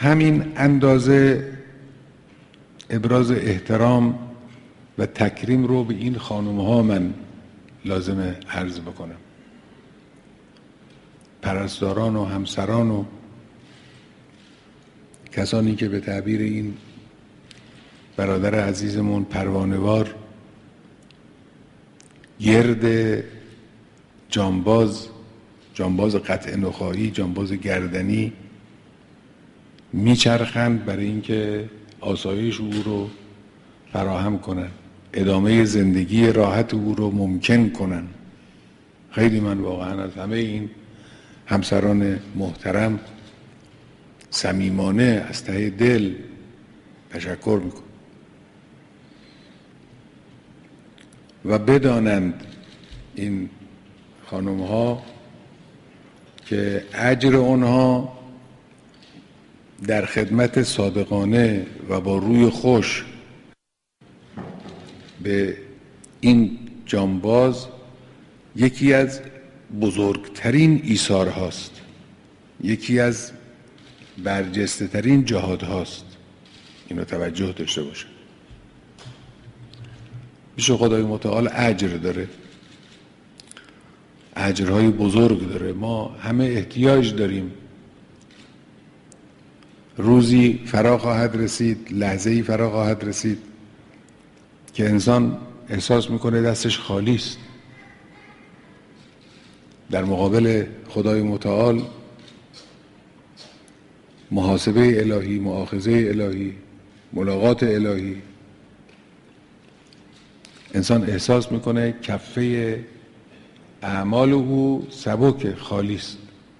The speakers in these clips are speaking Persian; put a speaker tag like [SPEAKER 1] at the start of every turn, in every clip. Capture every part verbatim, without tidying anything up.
[SPEAKER 1] همین اندازه ابراز احترام و تکریم رو به این خانم ها من لازمه عرض بکنم. پرستاران و همسران و کسانی که به تعبیر این برادر عزیزمون پروانه‌وار گرد جانباز جانباز قطع نخاعی، جانباز گردنی میچرخند برای اینکه آسایش او رو فراهم کنن، ادامه زندگی راحت او رو ممکن کنن. خیلی من واقعا از همه این همسران محترم صمیمانه از ته دل تشکر میکنم و بدانند این خانم ها که اجر اونها در خدمت صادقانه و با روی خوش به این جانباز یکی از بزرگترین ایثار هاست، یکی از برجسته ترین جهاد هاست. اینو توجه داشته باشه. پیش خدای متعال اجر داره، اجرهای بزرگ داره. ما همه احتیاج داریم. روزی فرا خواهد رسید، لحظه‌ای فرا خواهد رسید که انسان احساس میکنه دستش خالی است. در مقابل خدای متعال محاسبه الهی، مؤاخذه الهی، ملاقات الهی، انسان احساس میکنه کفه اعمال او سبک، خالی است.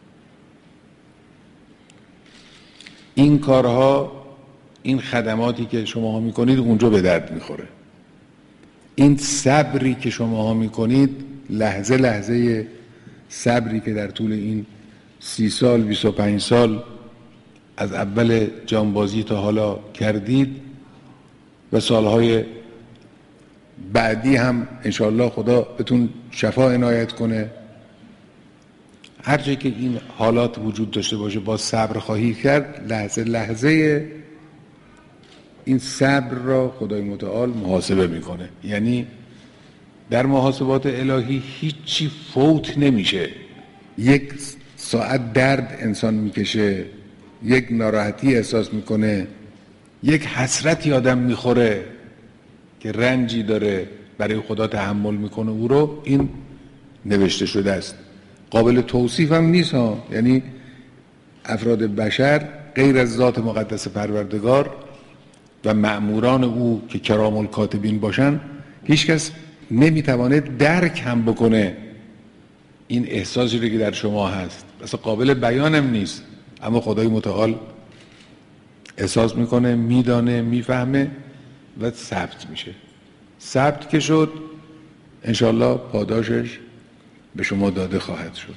[SPEAKER 1] این کارها، این خدماتی که شما ها میکنید اونجا به درد میخوره. این صبری که شما ها میکنید، لحظه لحظه صبری که در طول این سی سال، بیست و پنج سال از اول جانبازی تا حالا کردید و سالهای بعدی هم انشاءالله خدا بهتون شفا عنایت کنه، هر جایی که این حالات وجود داشته باشه با صبر خواهی کرد. لحظه لحظه این صبر را خدای متعال محاسبه میکنه. یعنی در محاسبات الهی هیچی فوت نمیشه. یک ساعت درد انسان میکشه، یک ناراحتی احساس میکنه، یک حسرتی آدم میخوره که رنجی داره برای خدا تحمل میکنه، او رو این نوشته شده است. قابل توصیف هم نیست ها. یعنی افراد بشر غیر از ذات مقدس پروردگار و مأموران او که کرام الکاتبین باشن، هیچ کس نمیتوانه درک هم بکنه این احساسی رو که در شما هست. اصلا قابل بیانم نیست، اما خدای متعال احساس میکنه، میدانه، میفهمه و ثبت میشه. ثبت که شد انشالله پاداشش به شما داده خواهد شد.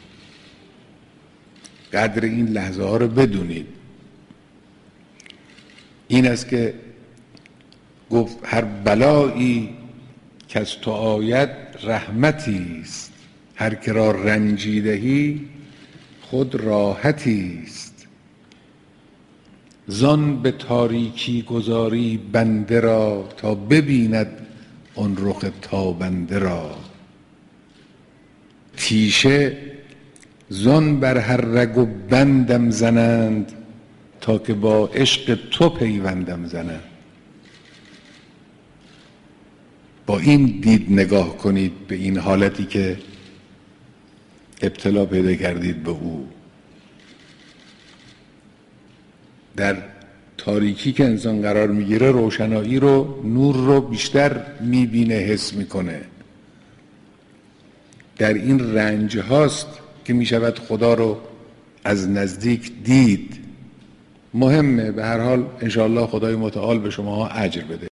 [SPEAKER 1] قدر این لحظه ها رو بدونید. این است که گفت هر بلایی که از تو آید رحمتی است، هر که را رنجیدهی خود راحتی است. زان به تاریکی گذاری بنده را، تا ببیند آن رخ تابنده را. تیشه زان بر هر رگ و بندم زنند، تا که با عشق تو پیوندم زنند. با این دید نگاه کنید به این حالتی که ابتلا پیدا کردید به او. در تاریکی که انسان قرار میگیره روشنایی رو، نور رو بیشتر میبینه، حس میکنه. در این رنج هاست که میشود خدا رو از نزدیک دید. مهمه به هر حال انشاءالله خدای متعال به شما اجر بده.